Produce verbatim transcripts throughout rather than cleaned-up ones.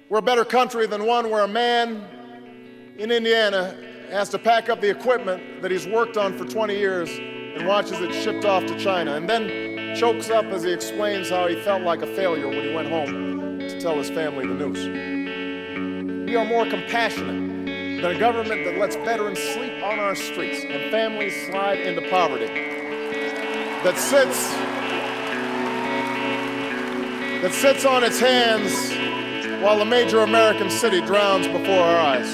We're a better country than one where a man in Indiana has to pack up the equipment that he's worked on for twenty years and watches it shipped off to China, and then chokes up as he explains how he felt like a failure when he went home to tell his family the news. We are more compassionate than a government that lets veterans sleep on our streets and families slide into poverty, that sits, that sits on its hands while a major American city drowns before our eyes.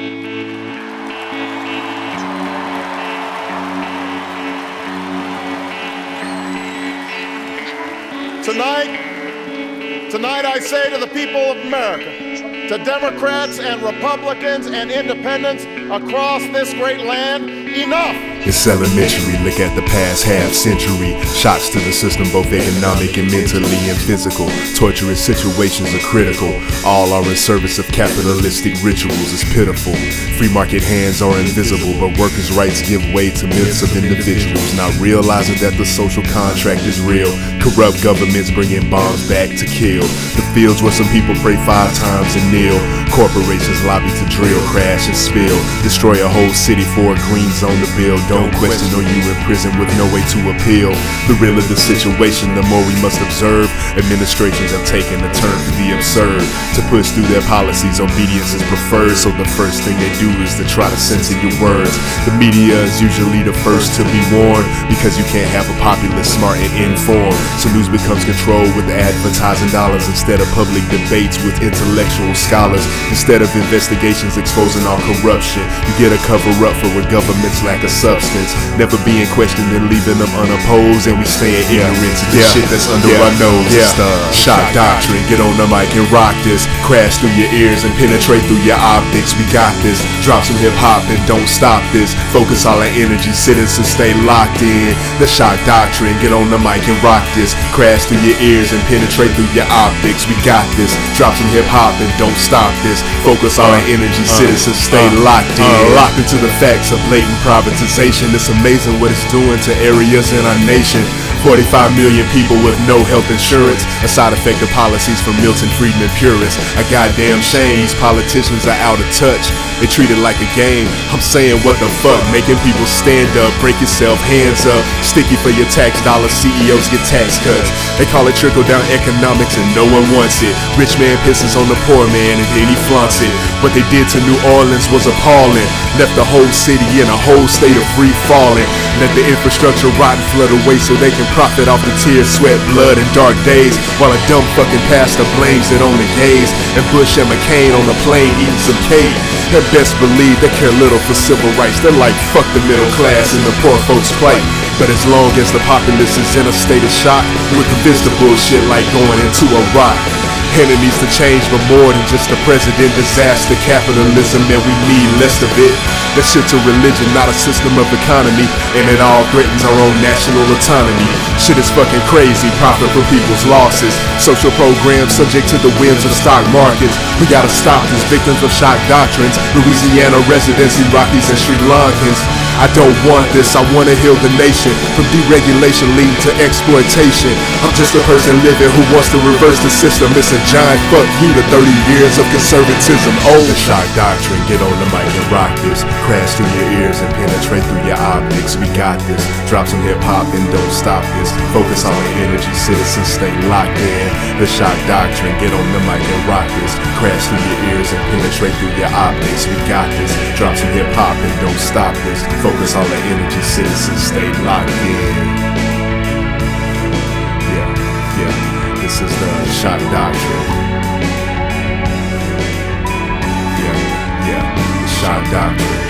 Tonight, tonight I say to the people of America, to Democrats and Republicans and independents across this great land, enough! It's elementary, look at the past half century. Shocks to the system, both economic and mentally and physical. Torturous situations are critical. All are in service of capitalistic rituals. It's pitiful. Free market hands are invisible, but workers' rights give way to myths of individuals, not realizing that the social contract is real. Corrupt governments bringing bombs back to kill. The fields where some people pray five times and kneel. Corporations lobby to drill, crash and spill. Destroy a whole city for a green zone to build. Don't question or you in prison with no way to appeal. The realer the situation, the more we must observe. Administrations have taken a turn for the absurd. To push through their policies, obedience is preferred. So the first thing they do is to try to censor your words. The media is usually the first to be warned, because you can't have a populace smart and informed. So news becomes controlled with advertising dollars instead of public debates with intellectual scholars. Instead of investigations exposing all corruption, you get a cover up for a government's lack of substance. Never being questioned and leaving them unopposed, and we staying ignorant to the yeah. shit that's under yeah. our nose. Yeah. It's the shock doctrine. Get on the mic and rock this. Crash through your ears and penetrate through your optics. We got this. Drop some hip hop and don't stop this. Focus all our energy, citizens stay locked in. The shock doctrine. Get on the mic and rock this. Crash through your ears and penetrate through your optics. We got this. Drop some hip hop and don't stop this. Focus all our energy, uh, citizens stay uh, locked in. Uh, locked into the facts of blatant privatization. It's amazing what it's doing to areas in our nation. forty-five million people with no health insurance, a side effect of policies from Milton Friedman purists. A goddamn shame these politicians are out of touch. They treat it like a game. I'm saying what the fuck, making people stand up, break yourself, hands up. Sticky for your tax dollars, C E Os get tax cuts. They call it trickle down economics and no one wants it. Rich man pisses on the poor man and then he flaunts it. What they did to New Orleans was appalling. Left the whole city in a whole state of free falling. Let the infrastructure rot and flood away so they can profit off the tears, sweat, blood, and dark days. While a dumb fucking pastor blames it on the gays. And Bush and McCain on the plane eating some cake. And best believe they care little for civil rights. They're like, fuck the middle class and the poor folks' plight. But as long as the populace is in a state of shock, we're convinced of bullshit like going into a rock. And it needs to change, but more than just a president disaster, capitalism, and we need less of it. That shit's a religion, not a system of economy, and it all threatens our own national autonomy. Shit is fucking crazy, profit from people's losses. Social programs subject to the whims of stock markets. We gotta stop this, victims of shock doctrines. Louisiana residents, Iraqis and Sri Lankans. I don't want this, I wanna heal the nation from deregulation leading to exploitation. I'm just a person living who wants to reverse the system. It's a giant fuck you to thirty years of conservatism. Oh, the shock doctrine, get on the mic and rock this. Crash through your ears and penetrate through your optics. We got this. Drop some hip hop and don't stop this. Focus on the energy, citizens stay locked in. The shock doctrine, get on the mic and rock this. Crash through your ears and penetrate through your optics. We got this. Drop some hip hop and don't stop this. Focus all the energy, citizens stay locked in. Yeah, yeah, this is the shock doctrine. Yeah, yeah, the shock doctrine.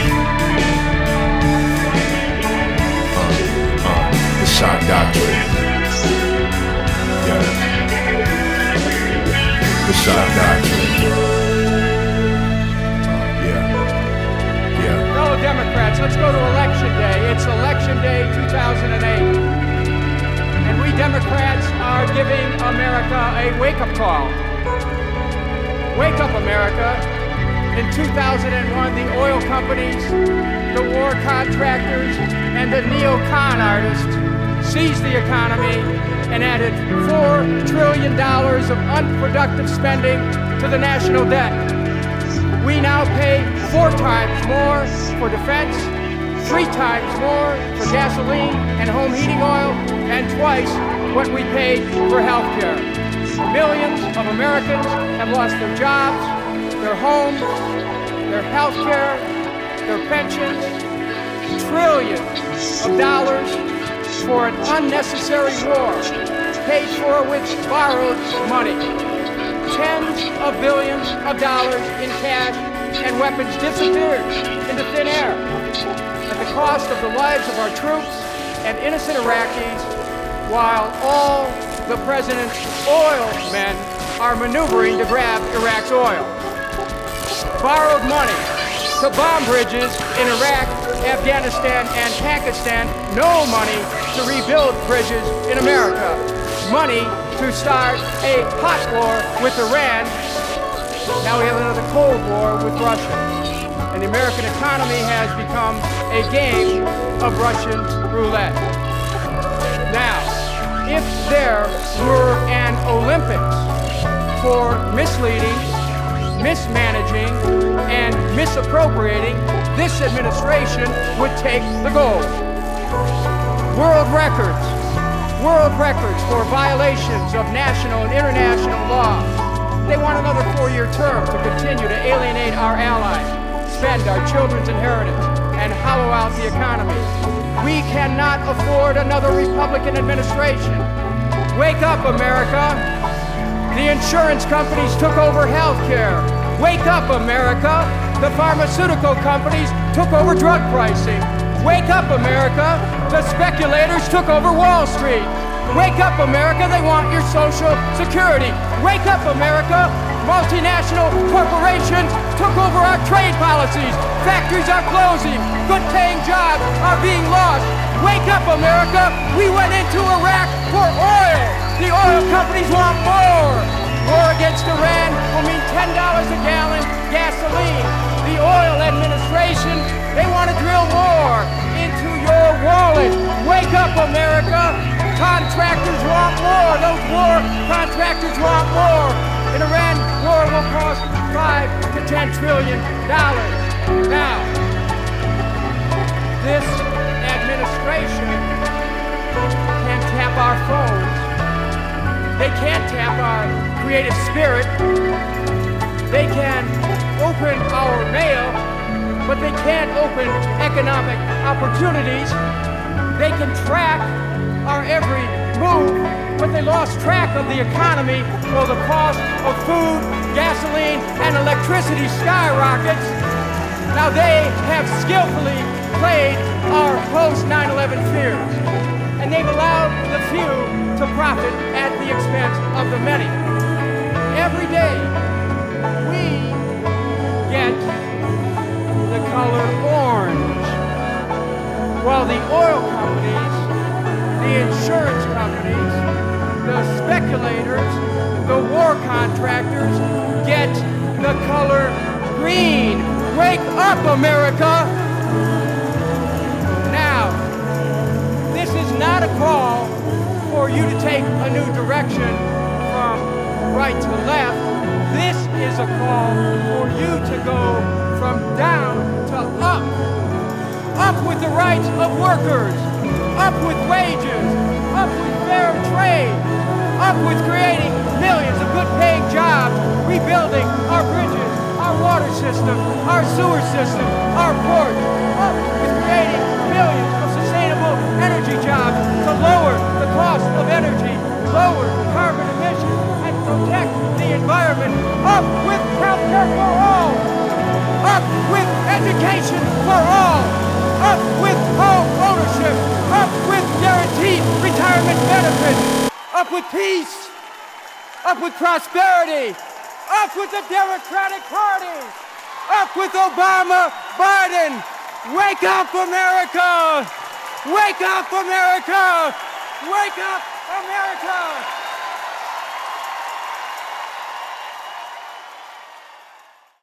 Uh, uh, the shock doctrine. Yeah, the shock doctrine. Democrats, let's go to election day. It's election day two thousand eight. And we Democrats are giving America a wake-up call. Wake up, America. In two thousand one, the oil companies, the war contractors, and the neo-con artists seized the economy and added four trillion dollars of unproductive spending to the national debt. We now pay four times more for defense, three times more for gasoline and home heating oil, and twice what we paid for health care. Millions of Americans have lost their jobs, their homes, their health care, their pensions, trillions of dollars for an unnecessary war, paid for with borrowed money. Tens of billions of dollars in cash and weapons disappeared into thin air at the cost of the lives of our troops and innocent Iraqis, while all the president's oil men are maneuvering to grab Iraq's oil. Borrowed money to bomb bridges in Iraq, Afghanistan, and Pakistan. No money to rebuild bridges in America. Money to start a hot war with Iran. Now we have another Cold War with Russia. And the American economy has become a game of Russian roulette. Now, if there were an Olympics for misleading, mismanaging, and misappropriating, this administration would take the gold. World records. World records for violations of national and international law. They want another four-year term to continue to alienate our allies, spend our children's inheritance, and hollow out the economy. We cannot afford another Republican administration. Wake up, America. The insurance companies took over health care. Wake up, America. The pharmaceutical companies took over drug pricing. Wake up, America. The speculators took over Wall Street. Wake up, America. They want your Social Security. Wake up, America. Multinational corporations took over our trade policies. Factories are closing. Good-paying jobs are being lost. Wake up, America. We went into Iraq for oil. The oil companies want more. War against Iran will mean ten dollars a gallon gasoline. The oil administration, they want to drill more into your wallet. Wake up, America. Contractors want more. Those war contractors want more. In Iran, war will cost five to ten trillion dollars. Now, this administration can tap our phones. They can't tap our creative spirit. They can open our mail, but they can't open economic opportunities. They can track our every move, but they lost track of the economy while the cost of food, gasoline, and electricity skyrockets. Now they have skillfully played our post nine eleven fears, and they've allowed the few to profit at the expense of the many. Every day, we get the color orange, while the oil companies, the insurance companies, the speculators, the war contractors get the color green. Wake up, America! Now, this is not a call for you to take a new direction from right to left. This is a call for you to go from down to up. Up with the rights of workers. Up with wages. Up with fair trade. Up with creating millions of good-paying jobs, rebuilding our bridges, our water system, our sewer system, our ports. Up with creating millions of sustainable energy jobs to lower the cost of energy, lower carbon emissions, and protect the environment. Up with health care for all. Up with education for all. Up with home ownership. Up with guaranteed retirement benefits. Up with peace. Up with prosperity. Up with the Democratic Party. Up with Obama, Biden. Wake up, America! Wake up, America! Wake up, America!